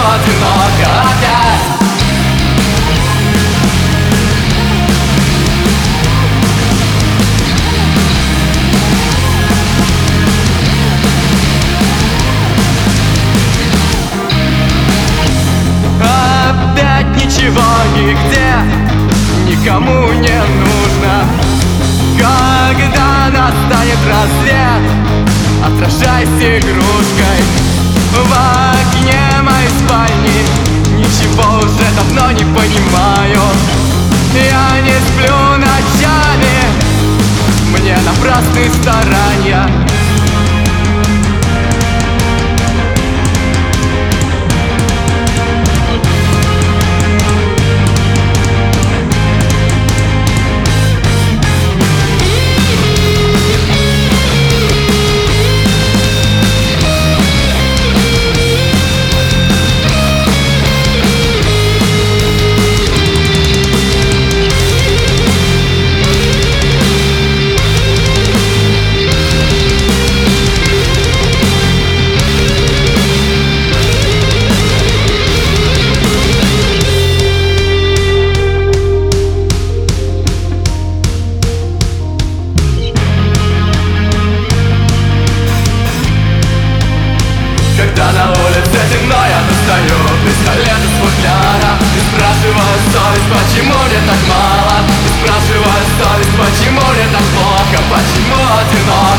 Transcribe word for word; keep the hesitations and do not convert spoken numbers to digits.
одиноко опять? Опять ничего нигде, никому не нужно. Когда настанет рассвет, отражайся игрушкой в окне моей спальни. Ничего уже давно не понимаю. Я не сплю ночами, мне напрасны старания. Когда на улице темно, я достаю пистолет из футляра и спрашиваю совесть, почему мне так мало. И спрашиваю совесть, почему мне так плохо, почему одиноко.